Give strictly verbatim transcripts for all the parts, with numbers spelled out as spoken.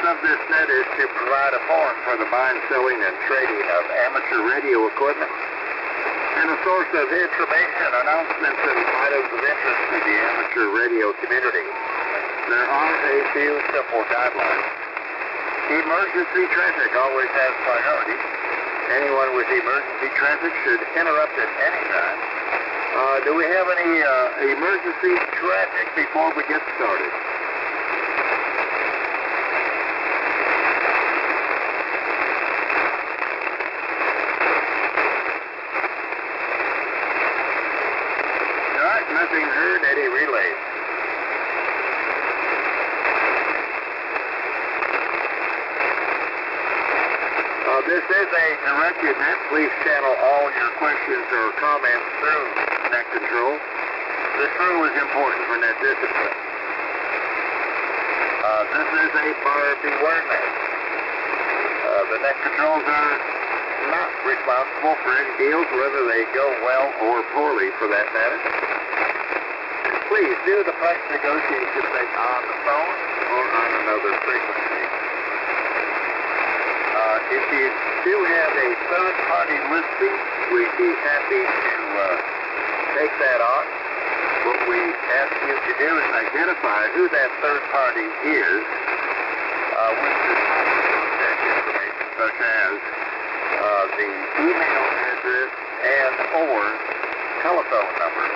of this net is to provide a forum for the buying, selling, and trading of amateur radio equipment, and a source of information, announcements, and items of interest to the amateur radio community. There are a few simple guidelines. Emergency traffic always has priority. Anyone with emergency traffic should interrupt at any time. Uh, do we have any uh, emergency traffic before we get started? All right, nothing heard. Any relays? Uh, this is a directed net. Please channel all your questions or comments through net control. This rule is important for net discipline. Uh, this is a buyer beware net. Uh, the net controls are not responsible for any deals, whether they go well or poorly for that matter. Please do the price negotiation thing on the phone or on another frequency. Uh, if you do have a third-party listing, we'd be happy to uh, take that on. What we ask you to do is identify who that third party is uh, with the contact information, such as uh, the email address and or telephone number.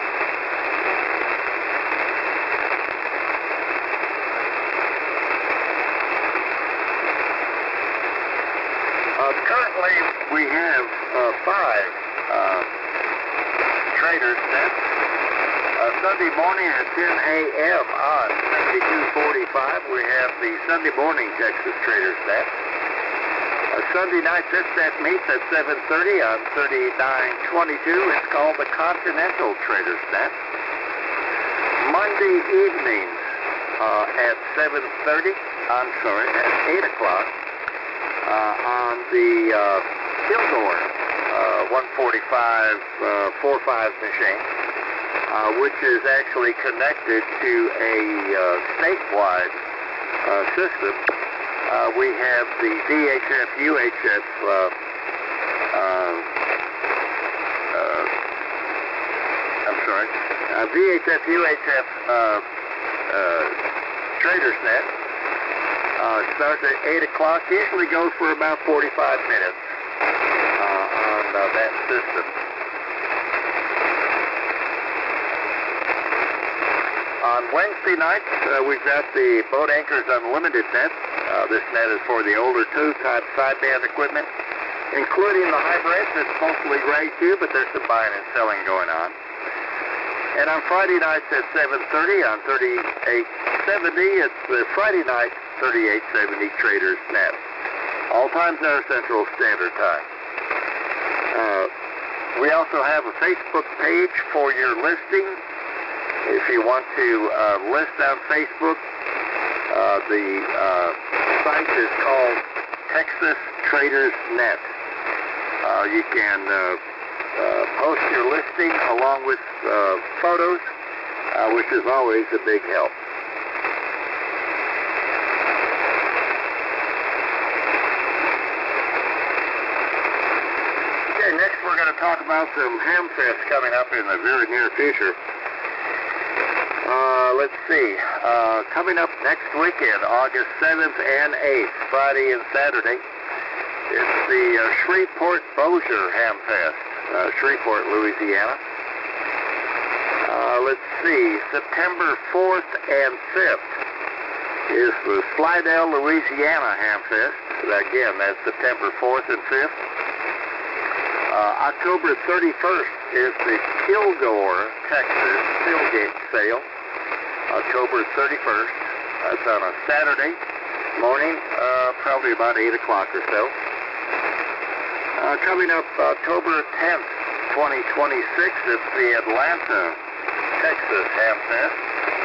Uh, currently, we have uh, five uh, traders net. Uh, Sunday morning at ten a m on seventy-two forty-five, we have the Sunday morning Texas Traders net. Uh, Sunday night FitSet meets at seven thirty on thirty-nine twenty-two. It's called the Continental Traders net. Monday evenings uh, at seven thirty, I'm sorry, at eight o'clock uh, on the uh, Kilgore uh, one forty-five uh, forty-five machine. Uh, which is actually connected to a uh, statewide uh, system. Uh, we have the V H F U H F uh, uh, uh, I'm sorry, uh, V H F U H F uh, uh, Traders net. Uh, starts at eight o'clock, usually goes for about forty-five minutes uh, on uh, that system. On Wednesday nights, uh, we've got the Boat Anchors Unlimited net. Uh, this net is for the older tube-type sideband equipment, including the hybrids. It's mostly gray too, but there's some buying and selling going on. And on Friday nights at seven thirty on thirty-eight seventy, it's the Friday night thirty-eight seventy Traders net. All times are Central Standard Time. Uh, we also have a Facebook page for your listing. If you want to uh, list on Facebook, uh, the uh, site is called Texas Traders net. Uh, you can uh, uh, post your listing along with uh, photos, uh, which is always a big help. Okay, next we're going to talk about some Hamfests coming up in the very near future. Uh, let's see, uh, coming up next weekend, August seventh and eighth, Friday and Saturday, it's the uh, Shreveport-Bossier Hamfest, uh, Shreveport, Louisiana. Uh, let's see, September fourth and fifth is the Slidell, Louisiana Hamfest. Again, that's September fourth and fifth. Uh, October thirty-first is the Kilgore, Texas tailgate sale. October thirty-first. That's on a Saturday morning, uh, probably about eight o'clock or so. Uh, coming up October tenth, twenty twenty-six, it's the Atlanta, Texas Hamfest.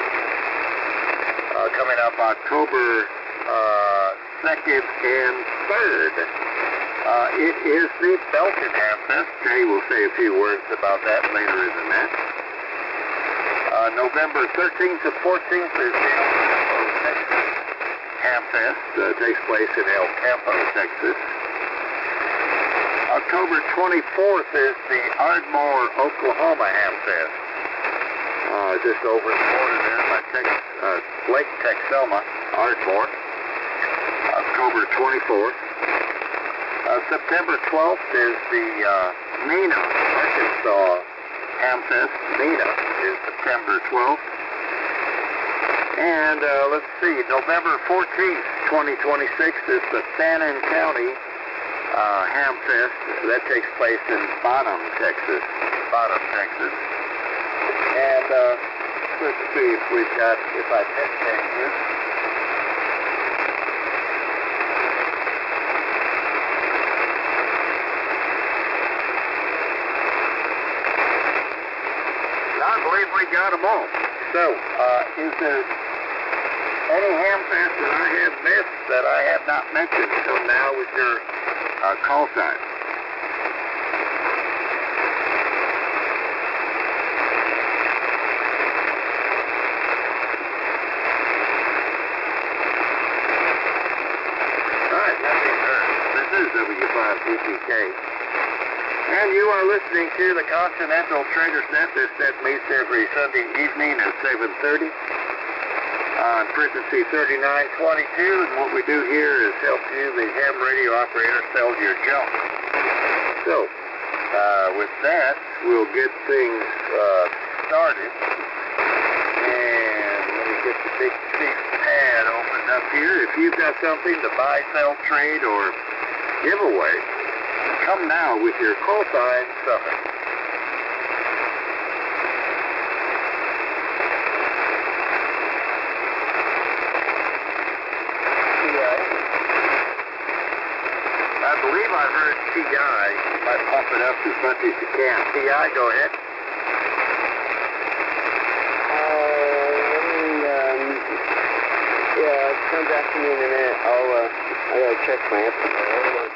Uh, coming up October uh, second and third, uh, it is the Belton Hamfest. Jay will say a few words about that later in the net. Uh, November thirteenth to fourteenth is the El Paso, Texas Ham Fest uh, takes place in El Campo, Texas. October twenty-fourth is the Ardmore, Oklahoma Ham Fest. Uh, just over the border there by Tex, uh, Lake Texoma, Ardmore. October twenty-fourth. Uh, September twelfth is the uh, Neenah, Arkansas Ham Fest. Neenah is September twelfth. And uh, let's see, November fourteenth, twenty twenty-six is the Fannin County uh, Ham Fest. That takes place in Bottom, Texas. Bottom, Texas. And uh, let's see if we've got, if I missed anything. I believe we got them all. So, uh, is there any ham fest that I have missed that I have not mentioned until now with your uh, call sign? All right, this is W five B P K. And you are listening to the Continental Trader's Net. This net meets every Sunday evening at seven thirty on frequency thirty-nine twenty-two. And what we do here is help you, the ham radio operator, sell your junk. So, uh, with that, we'll get things uh, started. And let me get the big sheet pad opened up here. If you've got something to buy, sell, trade, or give away, come now with your call sign suffix. T I. I believe I heard T I. You might pump it up as much as you can. T I, go ahead. Uh, let me, um, yeah, come back to me in a minute. I'll, uh, I gotta check my amplifier.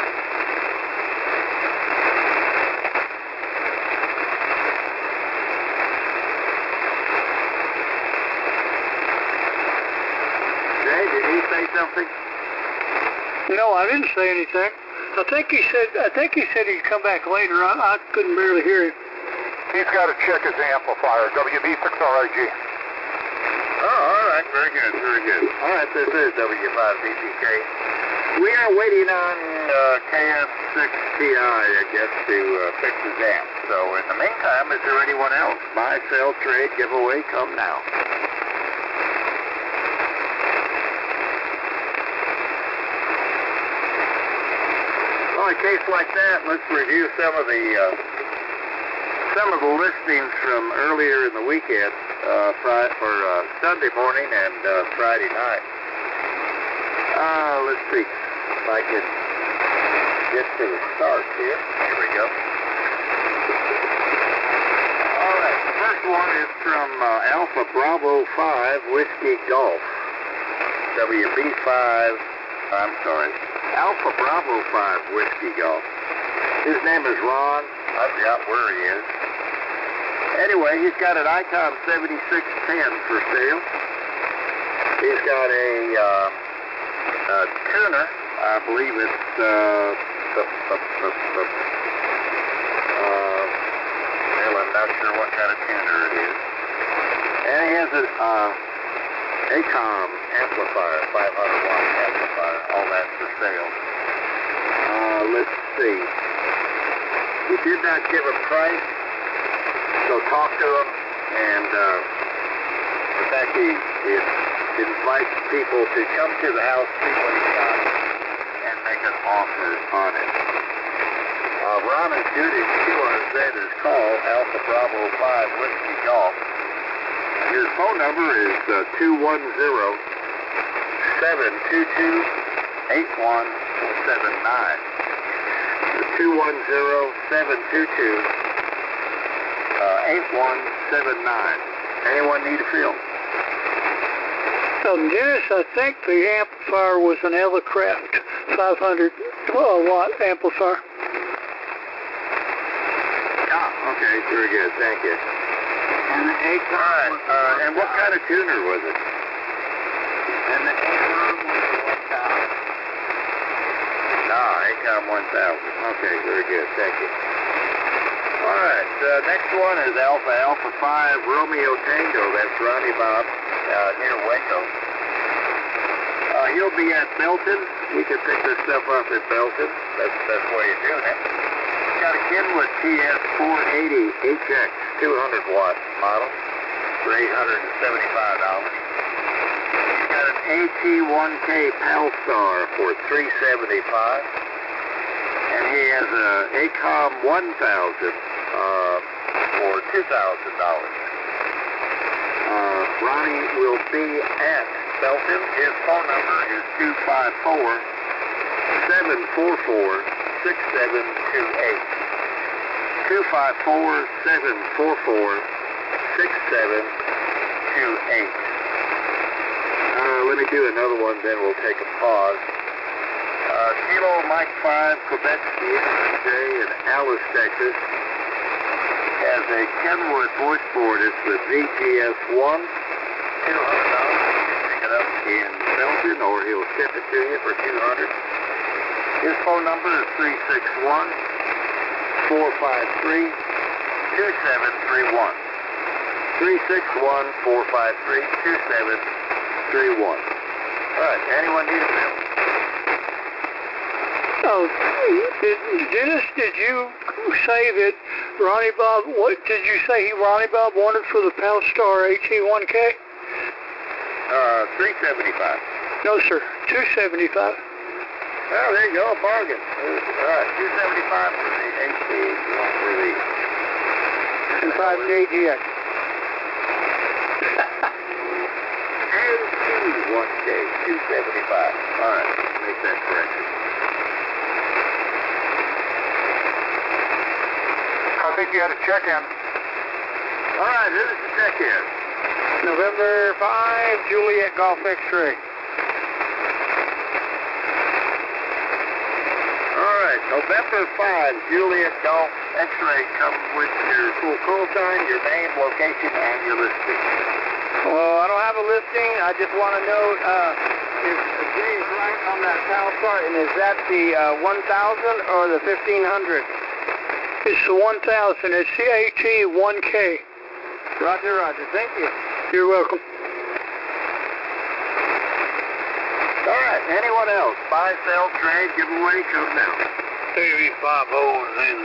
Something? No, I didn't say anything. I think he said. I think he said he'd come back later. I, I couldn't barely hear him. He's got to check his amplifier. W B six R I G. Oh, all right. Very good. Very good. All right. This is W five B P K. We are waiting on uh, K F six T I, I guess, to uh, fix his amp. So in the meantime, is there anyone else? Buy, sell, trade, giveaway? Come now. In a case like that, let's review some of the uh, some of the listings from earlier in the weekend, uh, Friday, or uh, Sunday morning and uh, Friday night. Uh, let's see if I can get to the start here. Here we go. All right, the first one is from uh, Alpha Bravo five Whiskey Golf. W B five. I'm sorry. Alpha Bravo five Whiskey Golf. His name is Ron. I forgot where he is. Anyway, he's got an Icon seventy-six ten for sale. He's got a, uh, a tuner. I believe it's, uh, the, the, the, the, uh, well, I'm not sure what kind of tuner it is. And he has an, uh, ACOM amplifier, five hundred watt amplifier, all that for sale. Uh, let's see. He did not give a price, so talk to him, and uh, in fact, he, he invites people to come to the house, see what he's got, and make an offer on it. Uh, Ron is duty, Q R Z is call, Alpha Bravo five Whiskey Golf. His phone number is uh, two one zero, seven two two, eight one seven nine. two one zero, seven two two, eight one seven nine. Anyone need a fill? Um, Dennis, I think the amplifier was an Elecraft five hundred watt amplifier. Ah, okay, very good. Thank you. And the All right, uh, and what kind of tuner was it? And the Incom one thousand. Ah, Incom one thousand. Okay, very good. Thank you. All right, uh, next one is Alpha Alpha five Romeo Tango. That's Ronnie Bob uh, near Waco. Uh, he'll be at Belton. You can pick this stuff up at Belton. That's the best way of doing it. Got a Kenwood T S four eighty H X two hundred watt model for eight hundred seventy-five dollars. He's got an A T one K Palstar for three hundred seventy-five dollars. And he has a ACOM one thousand uh, for two thousand dollars. Uh, Ronnie will be at Belton. His phone number is two five four, seven four four, six seven two eight. two five four, seven four four, six seven two eight. Uh, let me do another one, then we'll take a pause. Uh, Kilo Mike five, Quebec J in Alice, Texas, has a Kenwood voice board. It's the V G S one, two hundred dollars. Pick it up in Belgium, or he'll ship it to you for two hundred dollars. His phone number is three six one, four five three, two seven three one. three six one, four five three, two seven three one. All right, anyone need a bill? Oh, did, Dennis, did you say that Ronnie Bob, what did you say he Ronnie Bob wanted for the Palstar A T one K? Uh, three seventy-five. No, sir, two seventy-five. Well, there you go, a bargain. All right, two seventy-five for the H P, for the two five A G X. A T one K, two seventy-five. All right, make that correction. I think you had a check-in. All right, who's the check-in? November five, Juliet Golf X-Ray. All right, November five, Juliet Golf X-Ray. Come with your full call sign, your name, location, and your listing. Well, I don't have a listing. I just want to know uh, if Jay's right on that Palstar, and is that the uh, one thousand or the fifteen hundred? It's the one thousand. It's the A T one K. Roger, roger. Thank you. You're welcome. All right, anyone else? Buy, sell, trade, giveaway, come now. W five O Z Z.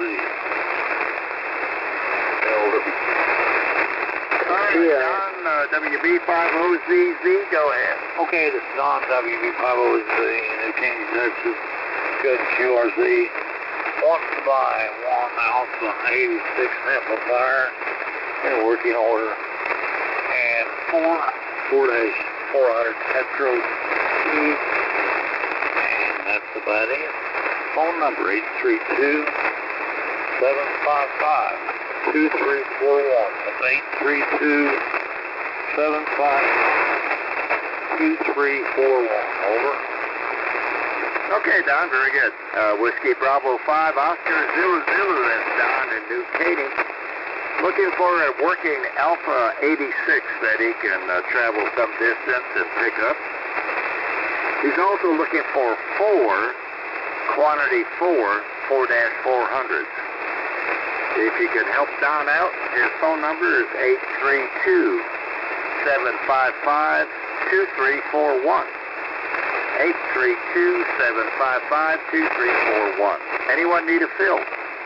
All right, Don, uh, W B five O Z Z, go ahead. Okay, this is Don, W B five O Z Z, New Canyon, Texas. Good Q R Z. Wants to buy one Alpha eighty-six amplifier in working order. And four, four days, four hundred Petro T. And that's about it. Phone number eight three two, seven five five, two three four one. That's eight three two, seven five five, two three four one. Over. Okay, Don, very good. Uh, Whiskey Bravo five, Oscar Zulu Zulu, that's Don in New Caney. Looking for a working Alpha eighty-six that he can uh, travel some distance and pick up. He's also looking for four, quantity four, four dash four hundreds. If you can help Don out, his phone number is eight three two, seven five five, two three four one. eight three two, seven five five, two three four one. Anyone need a fill?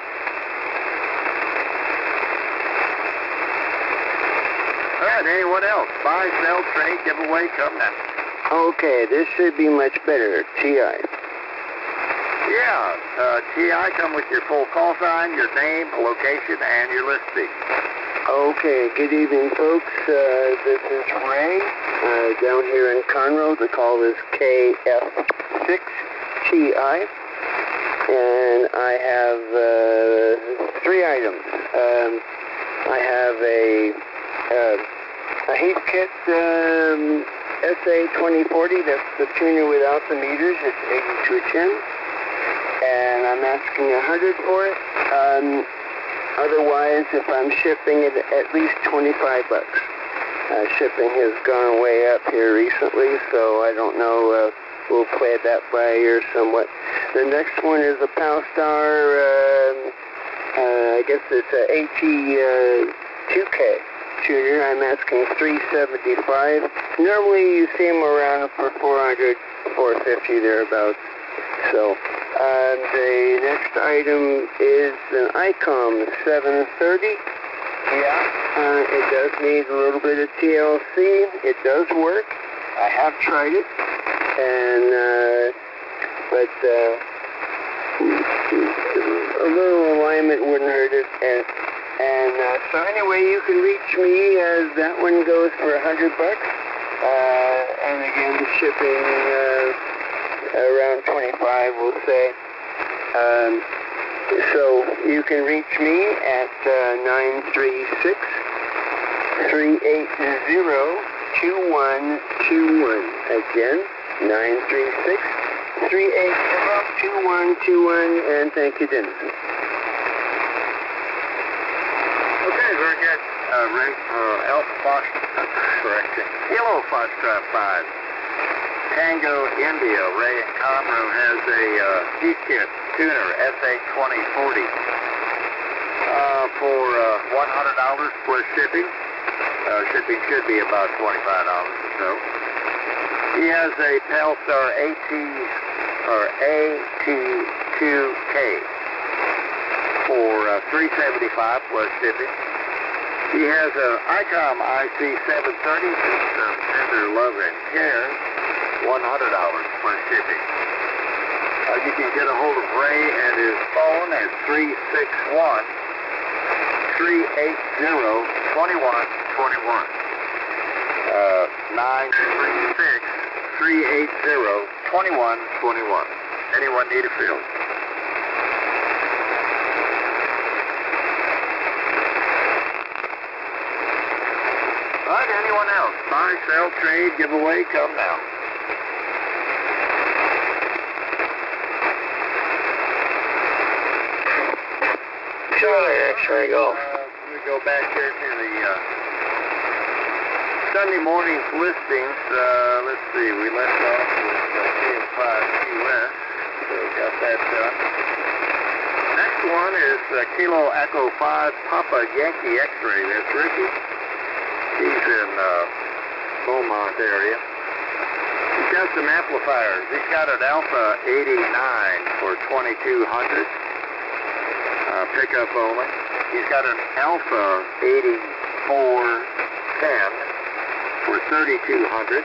All right, anyone else? Buy, sell, trade, giveaway, come now. Okay, this should be much better. T I. Yeah, uh, T I, come with your full call sign, your name, location, and your listing. Okay, good evening, folks. Uh, this is Ray uh, down here in Conroe. The call is K F six T I. And I have uh, three items. Um, I have a, uh, a Heathkit um, S A twenty forty. That's the tuner without the meters. It's eighty-two ten. And I'm asking one hundred for it. Um, otherwise, if I'm shipping it, at least twenty-five bucks. Uh, shipping has gone way up here recently, so I don't know. Uh, we'll play that by ear somewhat. The next one is a Palstar, um, uh, I guess it's a AT uh, two K tuner. I'm asking three seventy-five. Normally you see them around for four hundred, four fifty thereabouts. So uh, the next item is an ICOM seven thirty. Yeah, uh, it does need a little bit of T L C. It does work. I have tried it, and uh, but uh, a little alignment wouldn't hurt it. And, and uh, so anyway, you can reach me as that one goes for a hundred bucks. Uh, and again, shipping uh, around twenty-five, we'll say. Um, So you can reach me at uh, nine three six, three eight zero, two one two one. Again, nine three six, three eight zero, two one two one, and thank you, Dennis. Okay, very good. Uh, Ray, uh, Alpha Foxtrot, correction, Kilo Foxtrot five, Tango India. Ray in Conroe has a uh, G-Kit tuner S A twenty forty uh, for uh, one hundred dollars plus shipping. Uh, shipping should be about twenty-five dollars or so. He has a Palstar AT or A T two K for uh, three seventy-five plus shipping. He has an ICOM I C seven thirty, System Tender Love and Care, one hundred dollars plus shipping. Uh, you can get a hold of Ray at his phone at three six one, three eight zero, two one two one. Uh, nine three six, three eight zero, two one two one. Anyone need a field? All right, anyone else? Buy, sell, trade, giveaway, come now. Charlie X-ray, go. Uh, we go back here to the uh, Sunday morning's listings. Uh, let's see, we left off with uh, K M five Q S, so got that done. Next one is uh, Kilo Echo five Papa Yankee X-ray. That's Ricky. He's in uh, Beaumont area. He's got some amplifiers. He's got an Alpha eighty-nine for twenty-two hundred. Uh, pickup only. He's got an Alpha eighty-four ten for thirty-two hundred.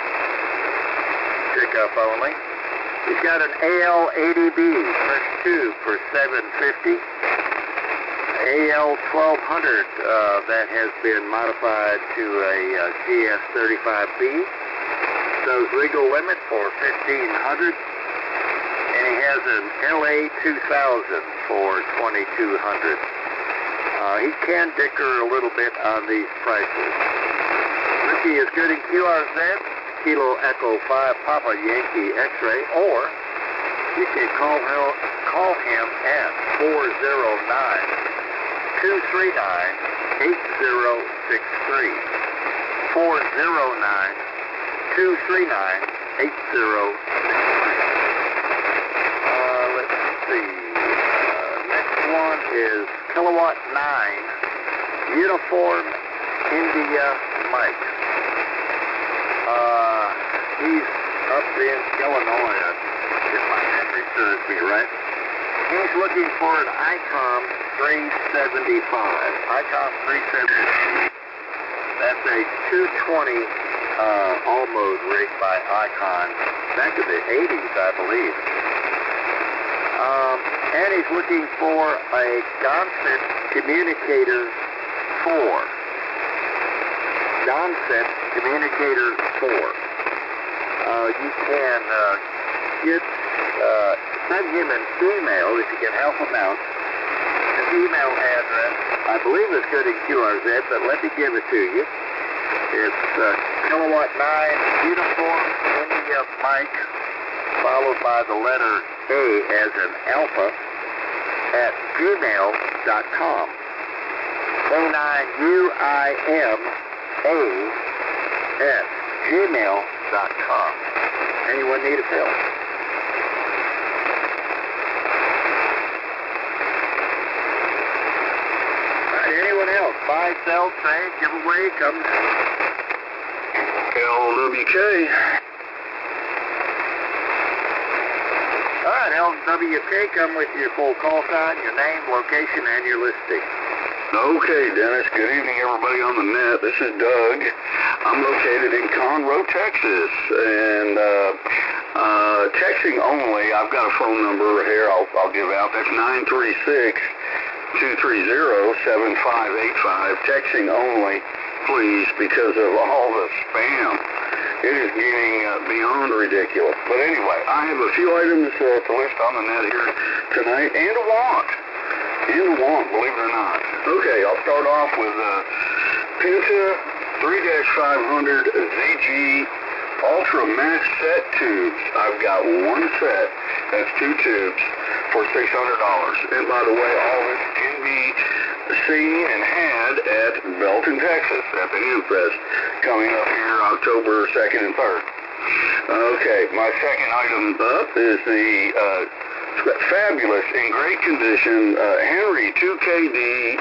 Pickup only. He's got an A L eighty B fresh tube for seven fifty. A L twelve hundred uh, that has been modified to a uh, G S thirty-five B. Those legal limit for fifteen hundred. And he has an L A two thousand for twenty-two hundred. Uh, he can dicker a little bit on these prices. Ricky is good in Q R Z, Kilo Echo five Papa Yankee X-ray, or you can call him, call him at four oh nine, two three nine, eight oh six three. four oh nine, two three nine, eight oh six three. Uh, let's see. Uh, next one is Kilowatt nine Uniform India Mike. Uh, he's up in Illinois, if my memory serves me right. He's looking for an ICOM three seventy-five. ICOM three seventy-five. That's a two twenty uh, all-mode rig by Icon back in the eighties, I believe. Um, and he's looking for a Gonset Communicator four. Gonset Communicator four. Uh, you can uh, get, uh, send him an email if you can help him out. His email address, I believe is good in Q R Z, but let me give it to you. It's uh, Kilowatt nine Uniform India Mike, followed by the letter A as in Alpha, at gmail dot com. K nine U I M A at gmail dot com. Anyone need a bill? Anyone else? Buy, sell, trade, giveaway, come L W K. All right, L W K, come with your full call sign, your name, location, and your listing. Okay, Dennis. Good evening, everybody on the net. This is Doug. I'm located in Conroe, Texas, and uh, uh, texting only. I've got a phone number here I'll, I'll give out. That's nine three six, two three zero, seven five eight five. Texting only, please, because of all the spam. It is getting uh, beyond ridiculous. But anyway, I have a few items uh, to list on the net here tonight, and a want. And a want, believe it or not. Okay, I'll start off with uh, Penta three five hundred Z G Ultra Max Set Tubes. I've got one set. That's two tubes for six hundred dollars. And by the way, all this can be seen and had at Belton, Texas, at the Hamfest, coming up here October second and third. Okay, my second item up is the uh, fabulous, in great condition, uh, Henry two K D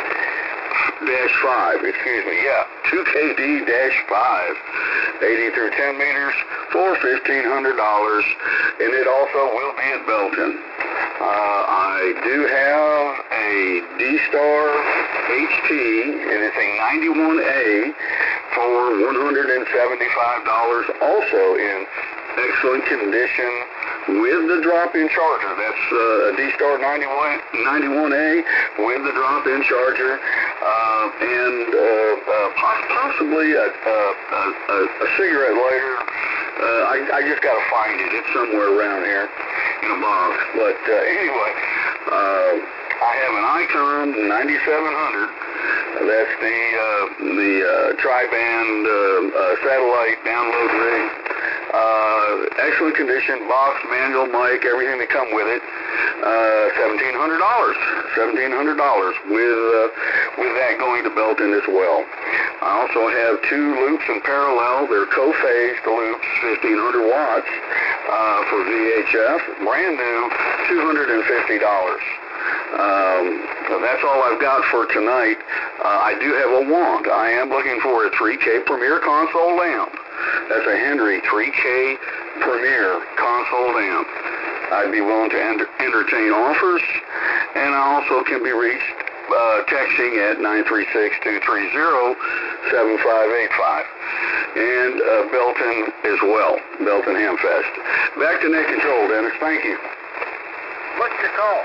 five, excuse me, yeah, two K D five, eighty through ten meters for fifteen hundred dollars, and it also will be at Belton. Uh, I do have a D-Star H T, and it's a ninety-one A for one hundred seventy-five dollars, also in excellent condition with the drop-in charger. That's uh, a D-Star ninety-one A with the drop-in charger, uh, and uh, uh, possibly a, a, a, a cigarette lighter. Uh, I, I just got to find it. It's somewhere around here in a box. But uh, anyway, uh, I have an Icon ninety-seven hundred. That's the uh, the uh, tri-band uh, uh, satellite download rig. Uh, excellent condition, box, manual, mic, everything that come with it. Uh, seventeen hundred dollars. seventeen hundred dollars with uh, with that going to Belton as well. I also have two loops in parallel. They're co-phased loops, fifteen hundred watts uh, for V H F. Brand new, two hundred fifty dollars. Um, so that's all I've got for tonight. Uh, I do have a want. I am looking for a three K Premier console lamp. That's a Henry three K Premier console lamp. I'd be willing to enter entertain offers, and I also can be reached uh, texting at nine three six, two three zero, seven five eight five. And uh, Belton as well, Belton Hamfest. Back to net control, Dennis. Thank you. What's your call?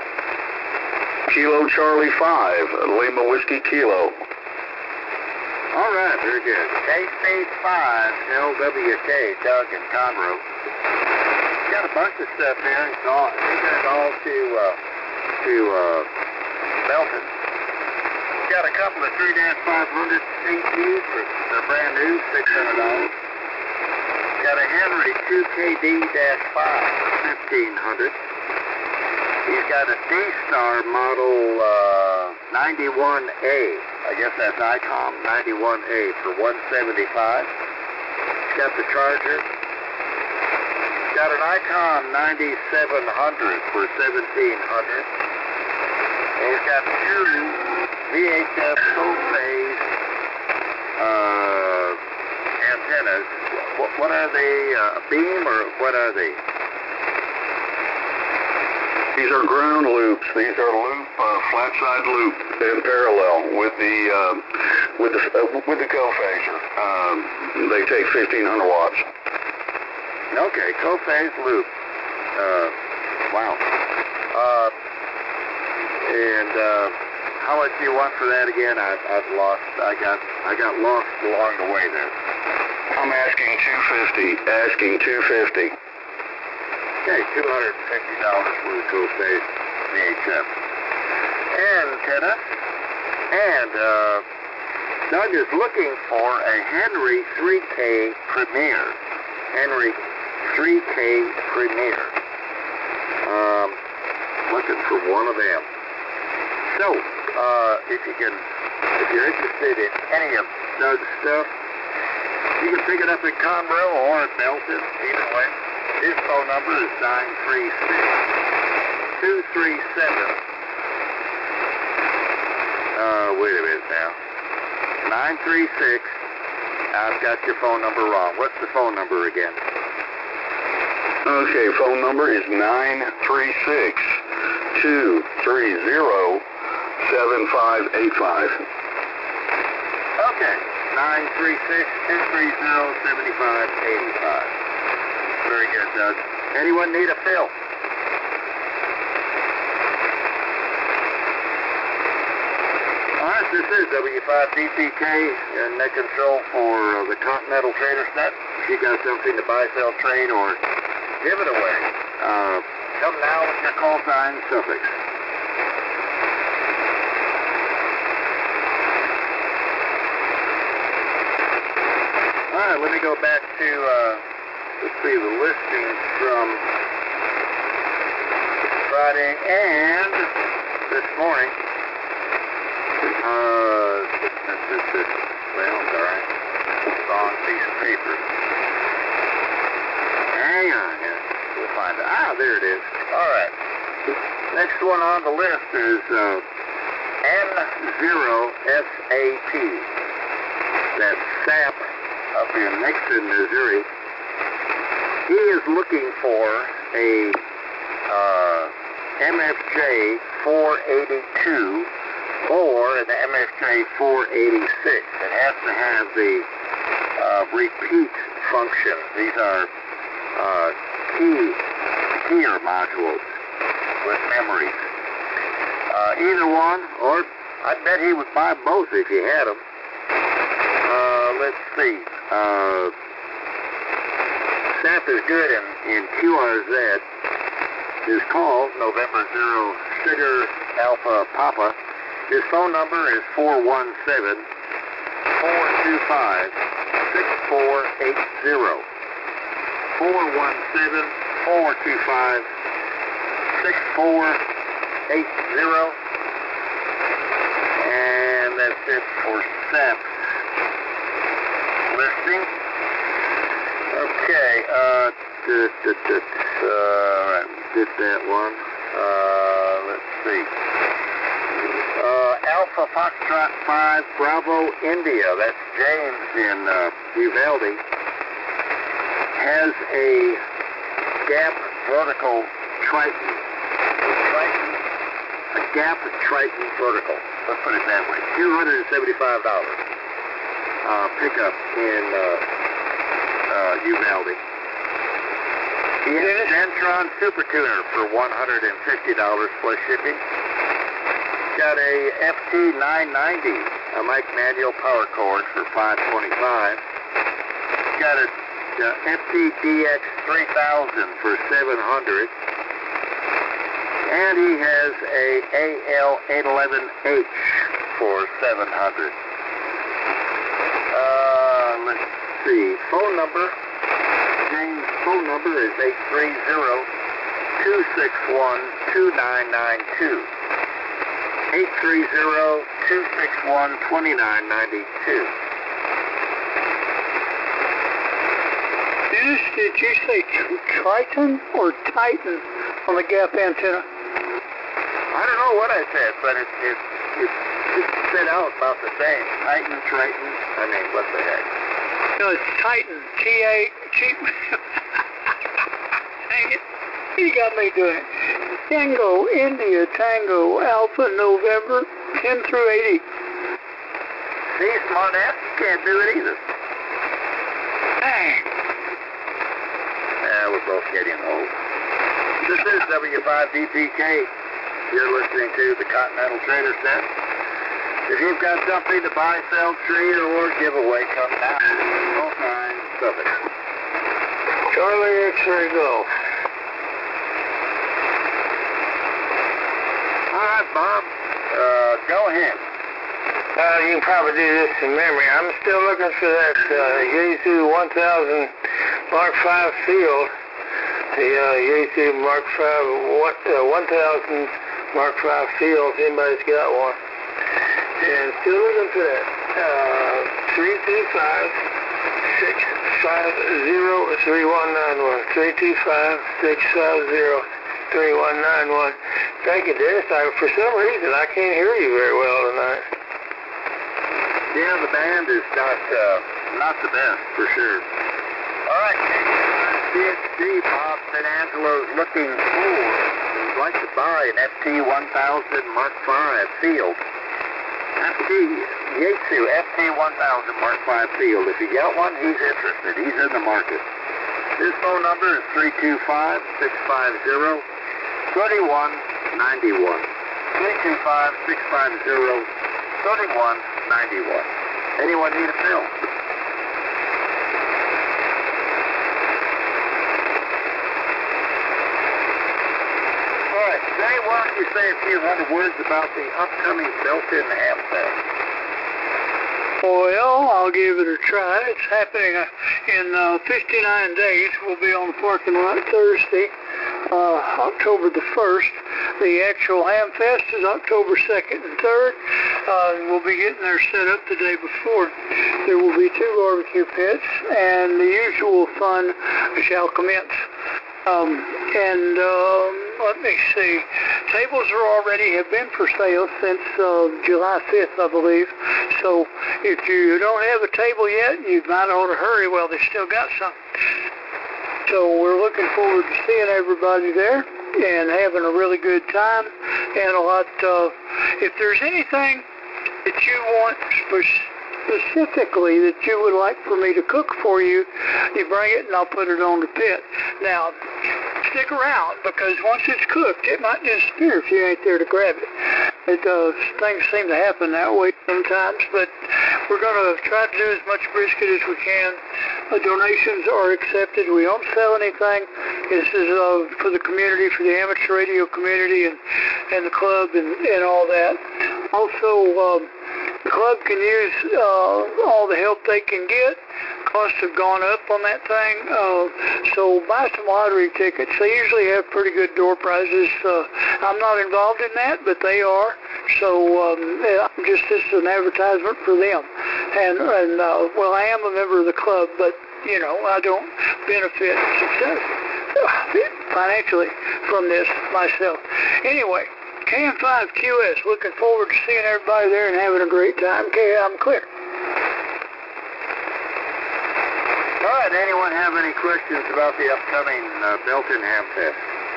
Kilo Charlie five, Lima Whiskey Kilo. All right, very good. K-State five, L W K, Doug and Conroe. Got a bunch of stuff here. It's all, taking it all to, uh, to uh, Belton. Got a couple of three five hundred C Ps for they're brand new, six hundred dollars. Got a Henry two K D five for fifteen hundred dollars. He's got a D-Star model uh, ninety-one A. I guess that's Icom ninety-one A for one seventy-five. Got the charger. Got an Icom ninety-seven hundred for seventeen hundred. And he's got two V H F full-phase uh, antennas. What, what are they? Uh, a beam or what are they? These are ground loops. These are loop, uh, flat side loop in parallel with the uh, with the uh, with the co-phaser. Um, they take fifteen hundred watts. Okay, co-phase loop. Uh, wow. Uh, and uh, how much do you want for that again? I've, I've lost. I got I got lost along the way there. I'm asking two fifty. Asking two fifty. Okay, two hundred fifty dollars for the co-phase V H F antenna. And uh, Doug is looking for a Henry three K Premier. Henry three K Premier. Um, looking for one of them. So, uh, if you can, if you're interested in any of Doug's stuff, You can pick it up in Conroe or at Belton, either way. His phone number is nine three six, two three seven. Uh, wait a minute now. nine three six. I've got your phone number wrong. What's the phone number again? Okay, phone number is nine three six, two three zero, seven five eight five. Okay, nine three six, two three zero, seven five eight five. Very good, Doug. Anyone need a fill? All right, this is W five D P K and net control for uh, the Continental Trader Set. If you got something to buy, sell, trade, or give it away, uh, come now with your call sign suffix. All right, let me go back to, uh, let's see, the listings from Friday and this morning. Uh, this, this, this, well, it's all right. Long piece of paper. Hang on here. We'll find it. Ah, there it is. All right. Next one on the list is uh, N zero S A P. That's S A P up in Nixon, Missouri. He is looking for a uh, M F J four eighty-two or an M F J four eighty-six. It has to have the uh, repeat function. These are uh, key keyer modules with memories. Uh, either one, or I bet he would buy both if he had them. Uh, let's see. Uh, S A P is good in, in Q R Z. His call, November zero, Sugar Alpha Papa. His phone number is four one seven, four two five, six four eight zero. four one seven, four two five, six four eight zero. And that's it for S A P listing. Okay, uh, did, did, did, uh, right, we did that one. Uh, let's see. Uh, Alpha Foxtrot five Bravo India, that's James in uh, Uvalde, has a Gap Vertical Triton. Triton. A Gap Triton Vertical. Let's put it that way. two hundred seventy-five dollars. Uh, pickup in uh, uh, Uvalde. He has a Dentron Super Tuner for one hundred fifty dollars plus shipping. Got a F T nine ninety, a Mike Manual power cord for five twenty-five. Got a uh, F T D X three thousand for seven hundred. And he has a A L eight eleven H for seven hundred. Uh, let's see. Phone number. James' phone number is eight three zero, two six one, two nine nine two. eight three zero, two six one, two nine nine two. Did you, did you say Triton or Titan on the Gap antenna? I don't know what I said, but it, it, it just said out about the same. Titan, Triton, I mean, what the heck? No, it's Titan. T A T. Dang it. You got me doing it. Tango, India, Tango, Alpha, November, ten through eighty. See, smart ass, you can't do it either. Dang. Yeah, we're both getting old. This is W five D P K. You're listening to the Continental Trader Set. If you've got something to buy, sell, trade, or give away, come now. No sign, suffix. Charlie X-ray Golf. All right, Bob. Uh, go ahead. Uh, you can probably do this from memory. I'm still looking for that uh, Yaesu one thousand Mark five field. The uh, Yaesu Mark five, what, uh, one thousand Mark five field, if anybody's got one. And still looking for that. Uh, three two five, six five zero, three one nine one. three two five, six five zero, three one nine one. Thank you, Dennis. I, for some reason, I can't hear you very well tonight. Yeah, the band is not uh, not the best, for sure. All right, P H D, Bob San Angelo's looking for, would like to buy an F T one thousand Mark five Field. F T, Yaesu F T one thousand Mark five Field. If you got one, he's interested. He's in the market. His phone number is three two five, six five zero, three one nine one. three two five, six five zero, three one nine one. Anyone need a fill? All right, today why don't you say a few hundred words about the upcoming Belton Ham Fest? Well, I'll give it a try. It's happening in uh, fifty-nine days. We'll be on the parking lot Thursday, uh, October the first. The actual Ham Fest is October second and third. Uh, we'll be getting there set up the day before. There will be two barbecue pits, and the usual fun shall commence. Um, and um, let me see. Tables are already have been for sale since uh, July fifth, I believe. So if you don't have a table yet, you might ought to hurry. Well, they still got some. So we're looking forward to seeing everybody there and having a really good time. And a lot. Uh, if there's anything that you want specifically that you would like for me to cook for you, you bring it and I'll put it on the pit. Now, stick around, because once it's cooked, it might disappear if you ain't there to grab it. It uh, things seem to happen that way sometimes, but we're going to try to do as much brisket as we can. Uh, donations are accepted. We don't sell anything. This is uh, for the community, for the amateur radio community and, and the club and, and all that. Also, um, the club can use uh, all the help they can get. Costs have gone up on that thing, uh, so buy some lottery tickets. They usually have pretty good door prizes. Uh, I'm not involved in that, but they are. So um, I'm just this is an advertisement for them. And, and uh, well, I am a member of the club, but you know I don't benefit success financially from this myself. Anyway. K M five Q S, looking forward to seeing everybody there and having a great time. Okay, I'm clear. All right, anyone have any questions about the upcoming uh, Belton Ham Fest?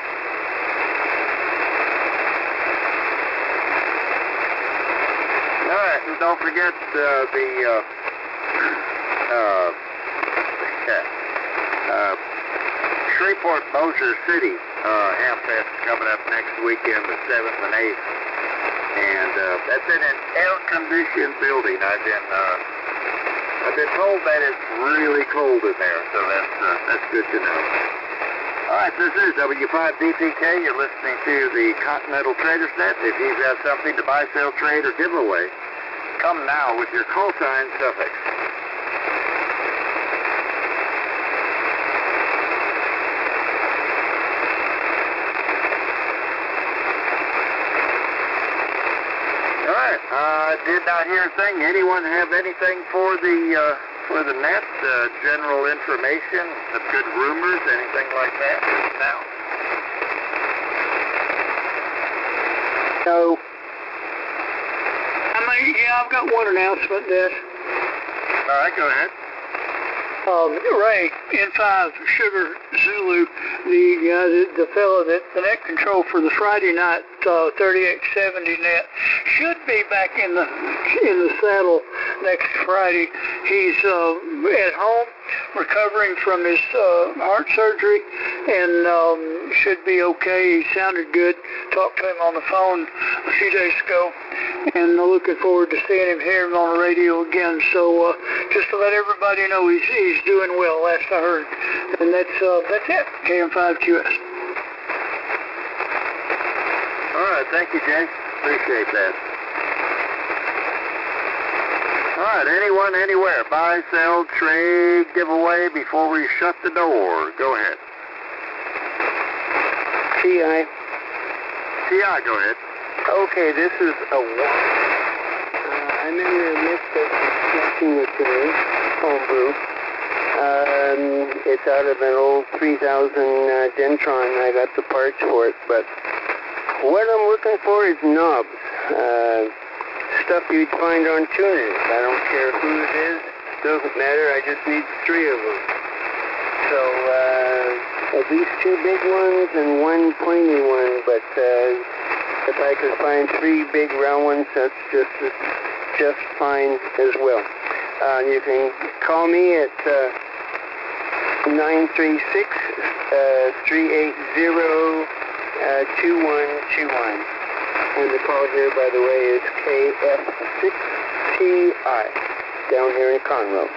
All right, and don't forget uh, the uh, uh, uh, Shreveport Bossier City uh, Ham Fest coming up next weekend, the seventh and eighth. And uh, that's in an air-conditioned building. I've been uh, I've been told that it's really cold in there, so that's uh, that's good to know. All right, this is W five D P K. You're listening to the Continental Traders Net. If you have something to buy, sell, trade, or give away, come now with your call sign suffix. I uh, did not hear a thing. Anyone have anything for the uh, for the net? Uh, general information, some good rumors, anything like that? Now. No. I mean, yeah, I've got one announcement, Des. All right, go ahead. Um, Ray, N five Sugar Zulu, the uh, the, the fellow that the net control for the Friday night uh, thirty-eight seventy net, should be back in the in the saddle next Friday. He's uh, at home recovering from his uh, heart surgery and um, should be okay. He sounded good. Talked to him on the phone a few days ago, and I'm looking forward to seeing him, hearing him on the radio again. So uh, just to let everybody know he's he's doing well. Last I heard, and that's uh, that's it. K M five Q S. All right, thank you, Jay. Appreciate that. All right, anyone, anywhere, buy, sell, trade, give away before we shut the door. Go ahead. T I. T I, go ahead. Okay, this is a one. Uh, I'm in the midst of constructing the today, homebrew. Um, it's out of an old three thousand uh, Dentron. I got the parts for it, but what I'm looking for is knobs. Uh, stuff you'd find on tuners. I don't care who it is. Doesn't matter. I just need three of them. So uh, at least two big ones and one pointy one. But uh, if I could find three big round ones, that's just just fine as well. Uh, you can call me at uh, nine three six, three eight zero, two one two one. And the call here, by the way, is K F six T I, down here in Conroe.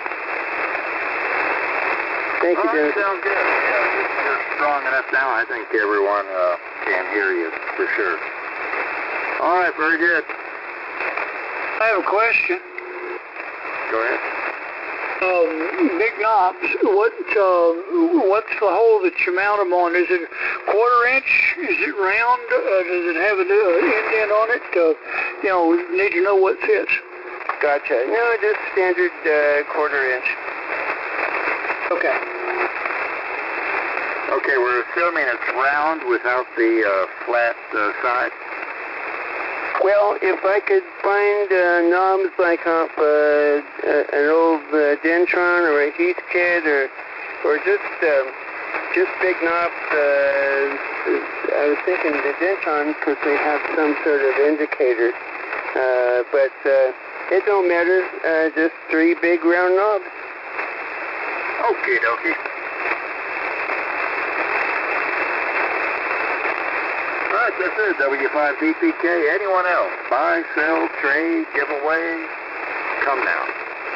Thank you, All right, Dennis. sounds good. Yeah, you're, you're strong enough now. I think everyone uh, can hear you for sure. All right, very good. I have a question. Go ahead. Um, big knobs. What uh, what's the hole that you mount them on? Is it quarter inch? Is it round? Uh, does it have an uh, indent on it? Uh, you know, need to know what fits. Gotcha. No, just standard uh, quarter inch. Okay. Okay, we're assuming it's round without the uh, flat uh, side. Well, if I could find uh, knobs like off uh, uh, an old uh, Dentron or a Heathkit or or just um, just big knobs, uh, I was thinking the Dentron because they have some sort of indicator, uh, but uh, it don't matter. Uh, just three big round knobs. Okie dokie. All right, this is W five D P K. Anyone else? Buy, sell, trade, give away? Come now.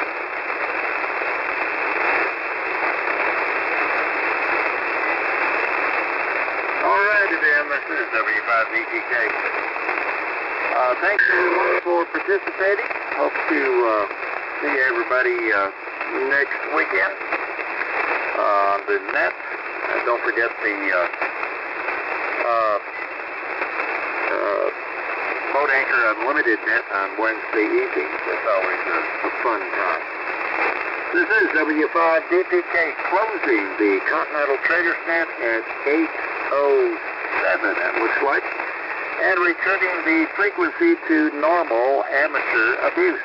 All righty then, this is W five D P K. Uh, thanks everyone for participating. Hope to uh, see everybody uh, next weekend uh, on the net. Uh, don't forget the uh, uh, Uh, Boat Anchor Unlimited net on Wednesday evenings. That's always a, a fun time. This is W five D P K closing the Continental Traders net at eight oh seven, it looks like, and returning the frequency to normal amateur abuse.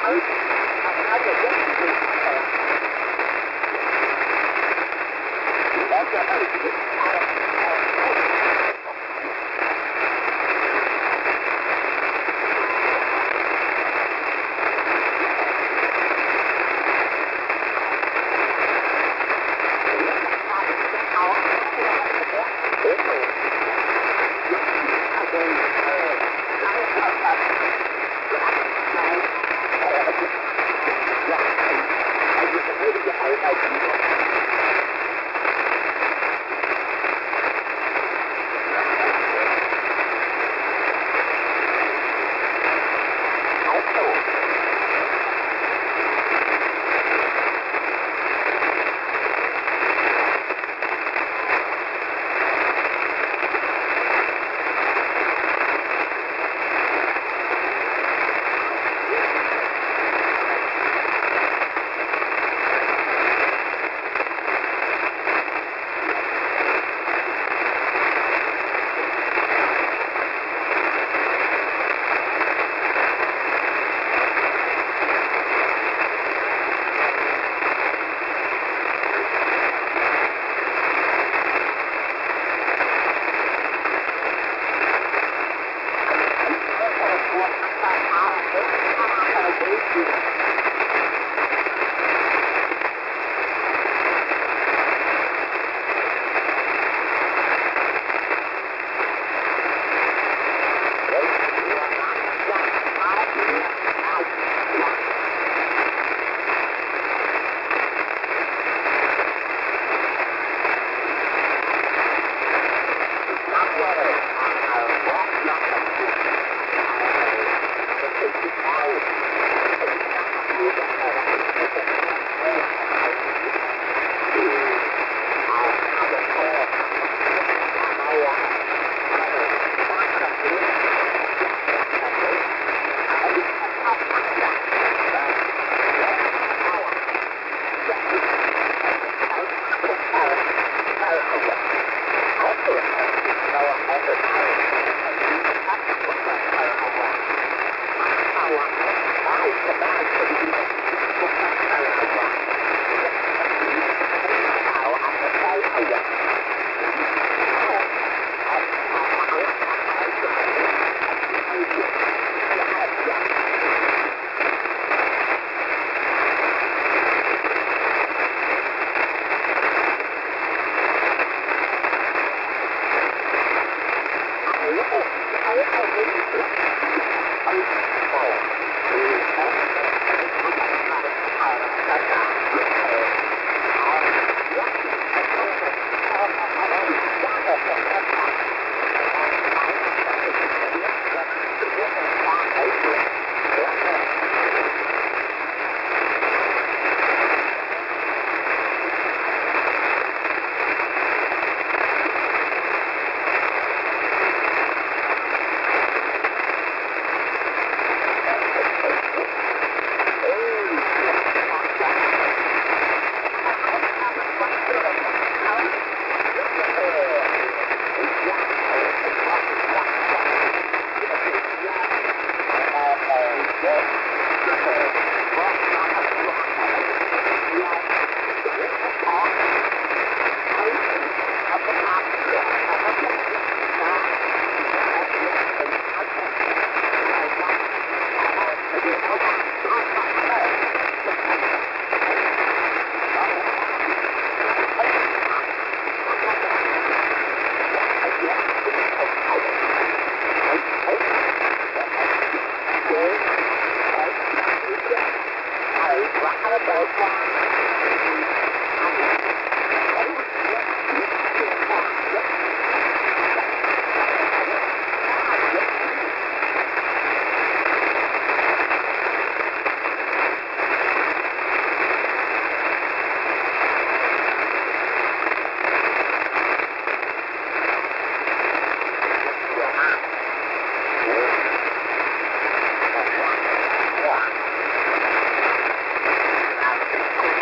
Thank you.